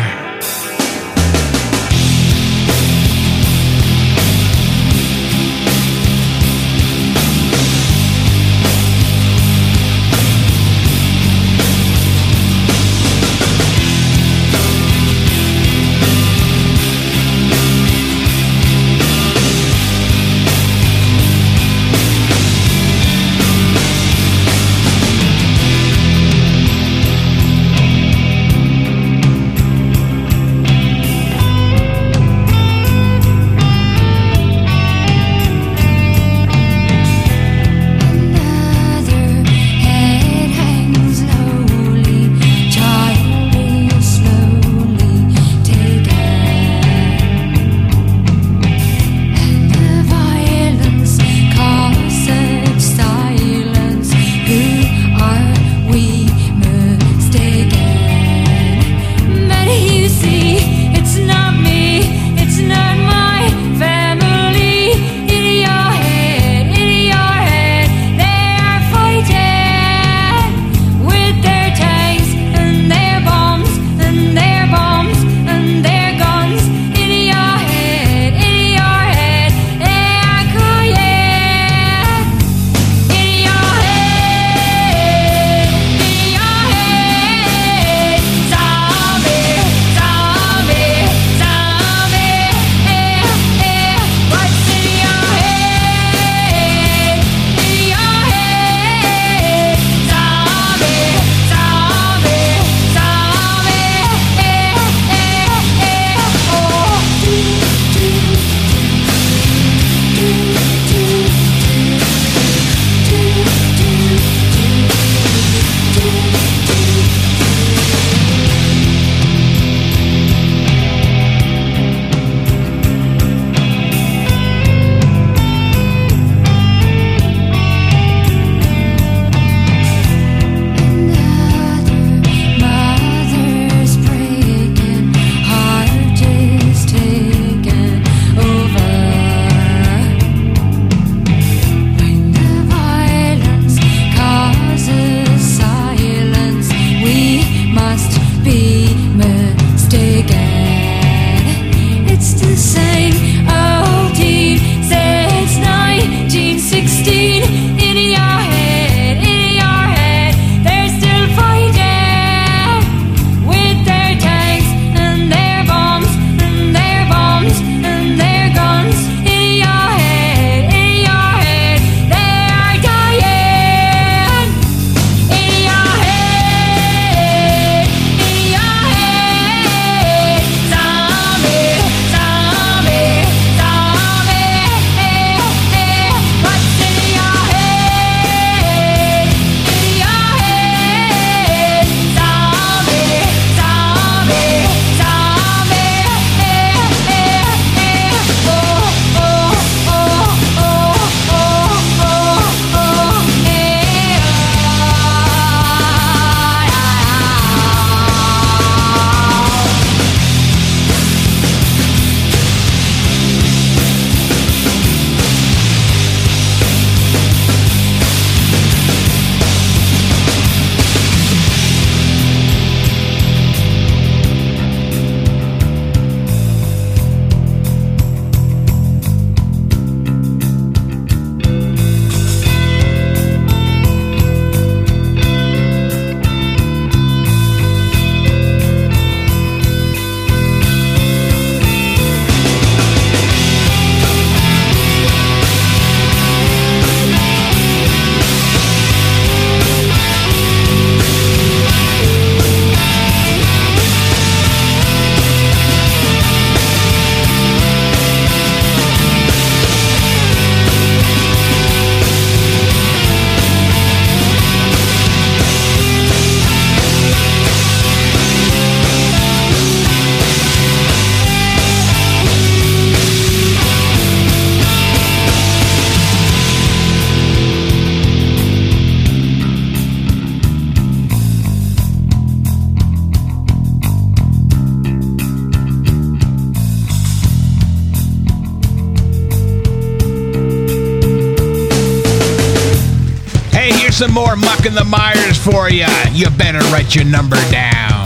some more Muck in the Myers for you. You better write your number down.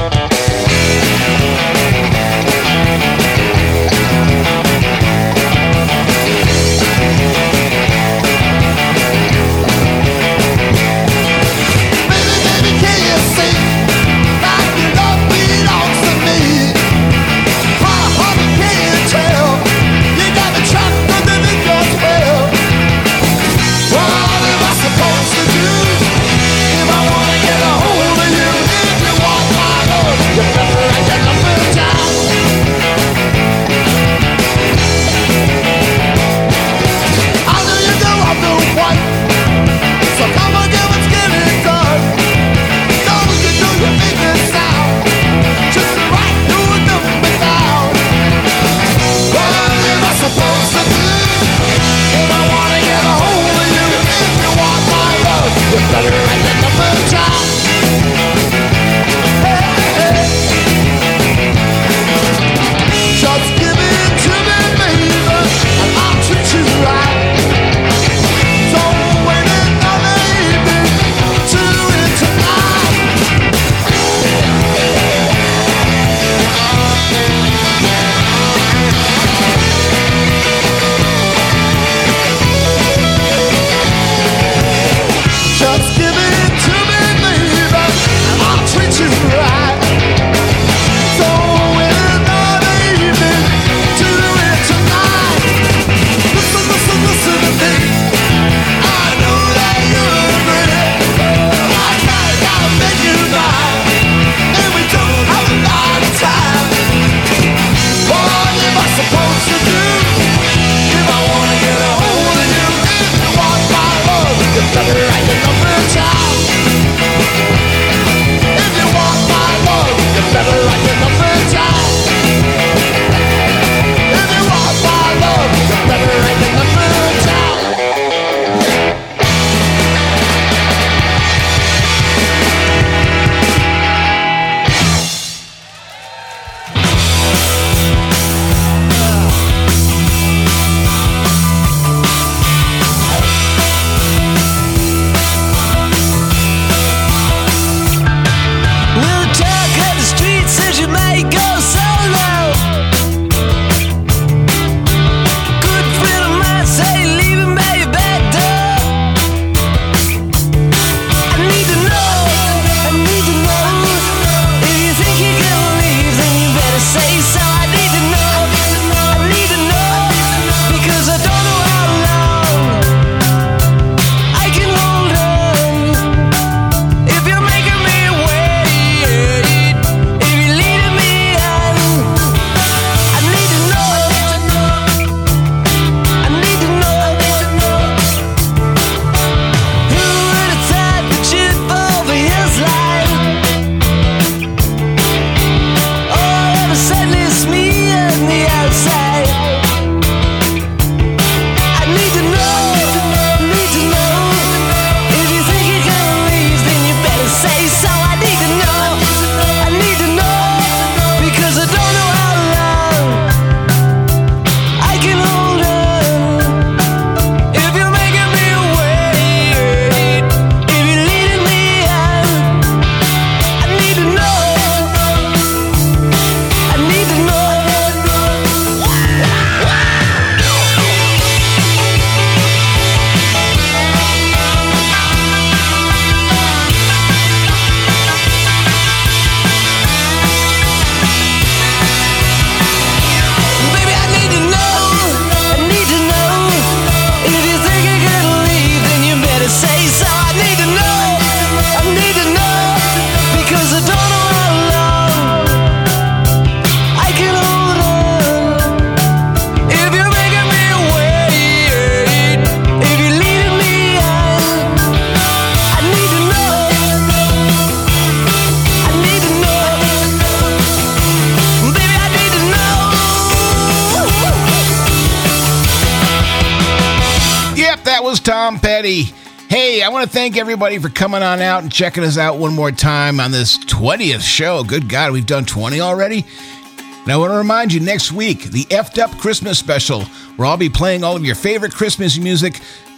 Tom Petty. Hey, I want to thank everybody for coming on out and checking us out one more time on this twentieth show. Good God, we've done twenty already? And I want to remind you, next week, the Effed Up Christmas Special, where I'll be playing all of your favorite Christmas music,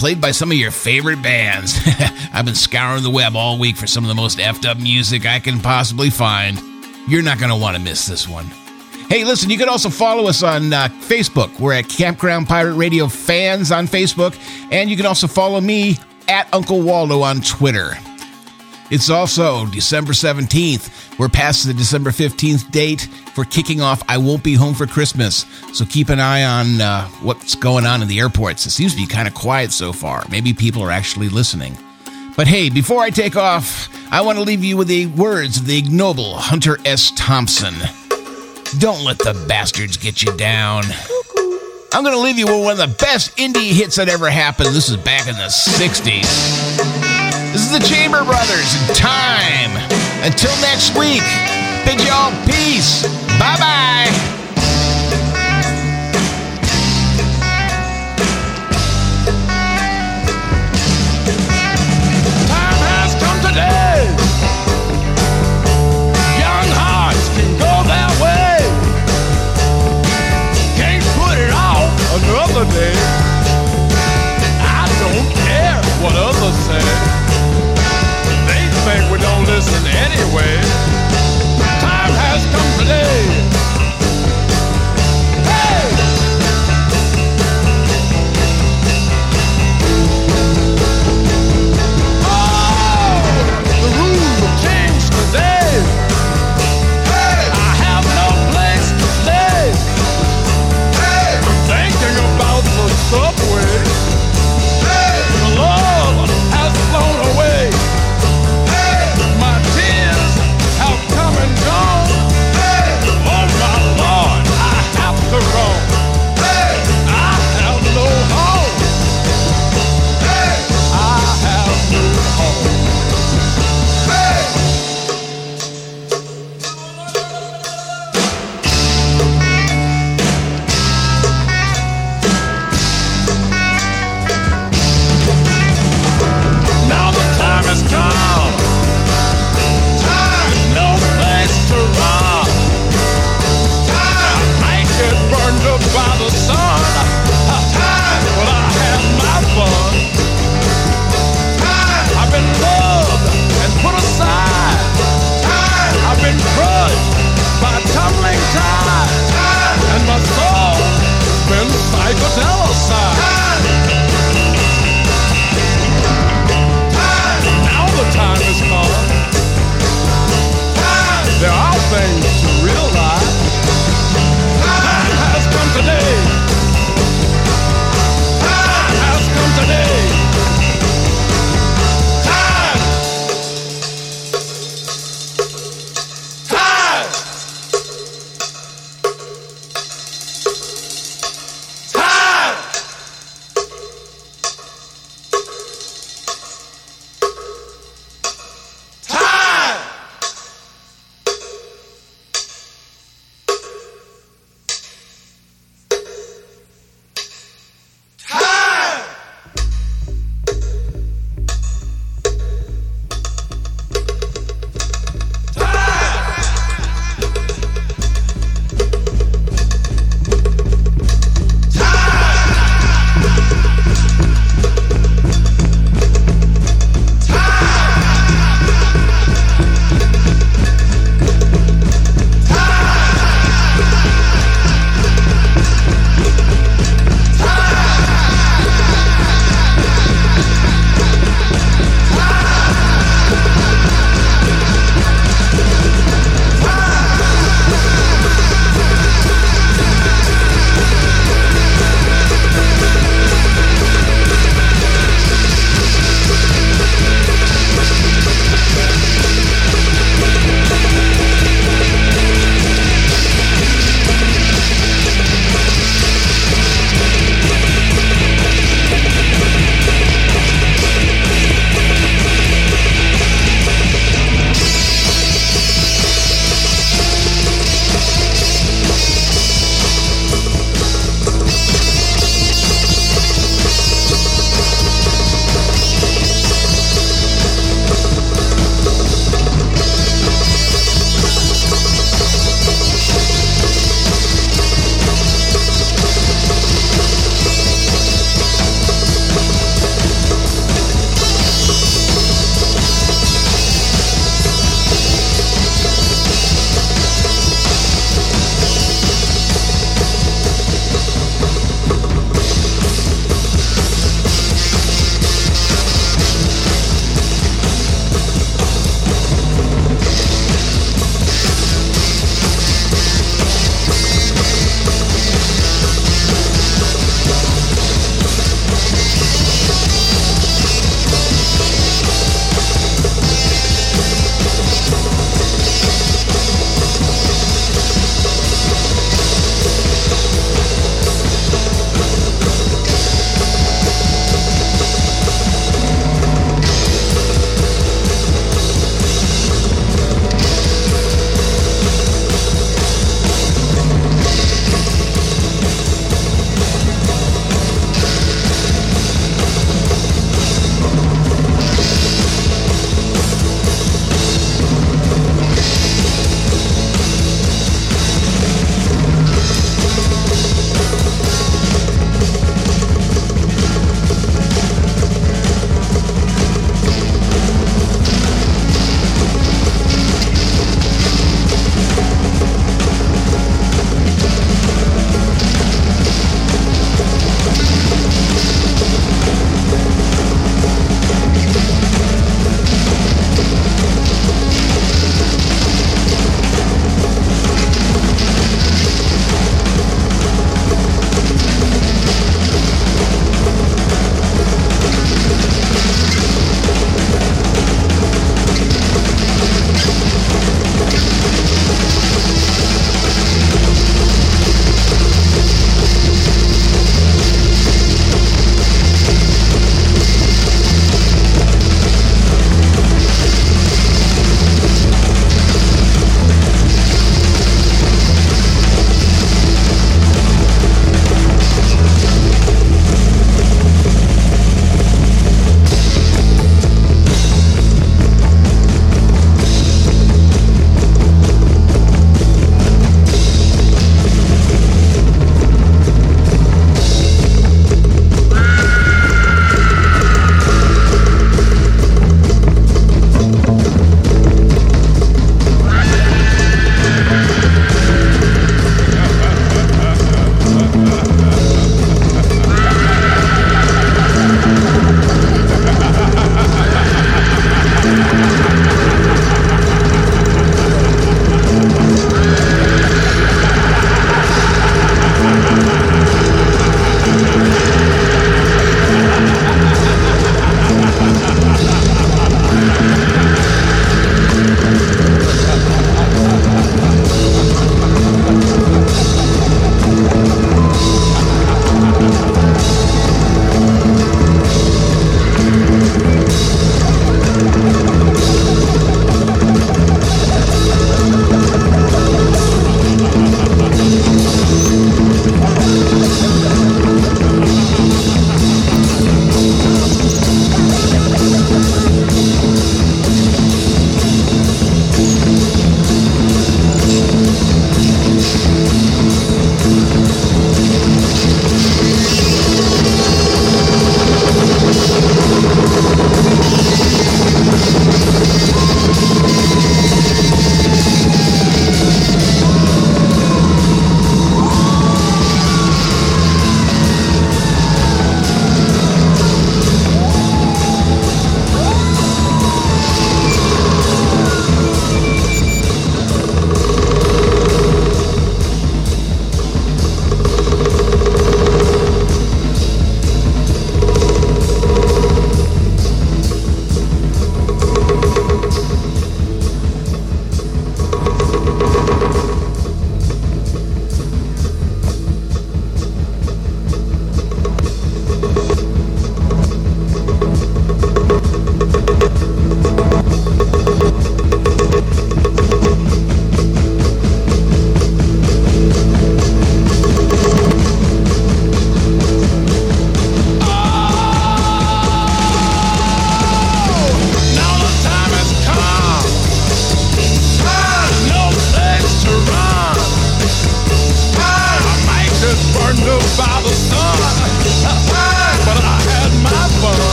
played by some of your favorite bands. I've been scouring the web all week for some of the most effed up music I can possibly find. You're not going to want to miss this one. Hey, listen, you can also follow us on uh, Facebook. We're at Campground Pirate Radio Fans on Facebook. And you can also follow me at Uncle Waldo on Twitter. It's also December seventeenth. We're past the December fifteenth date for kicking off I Won't Be Home for Christmas. So keep an eye on uh, what's going on in the airports. It seems to be kind of quiet so far. Maybe people are actually listening. But hey, before I take off, I want to leave you with the words of the ignoble Hunter S. Thompson. Don't let the bastards get you down. I'm going to leave you with one of the best indie hits that ever happened. This is back in the sixties. This is the Chamber Brothers in Time. Until next week, bid y'all peace. Bye-bye. Time has come today. Young hearts can go their way. Can't put it off another day. I don't care what others say. Think we don't listen anyway. Time has come today.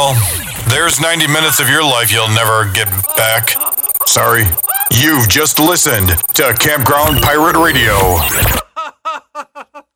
Well, there's ninety minutes of your life you'll never get back. Sorry. You've just listened to Campground Pirate Radio.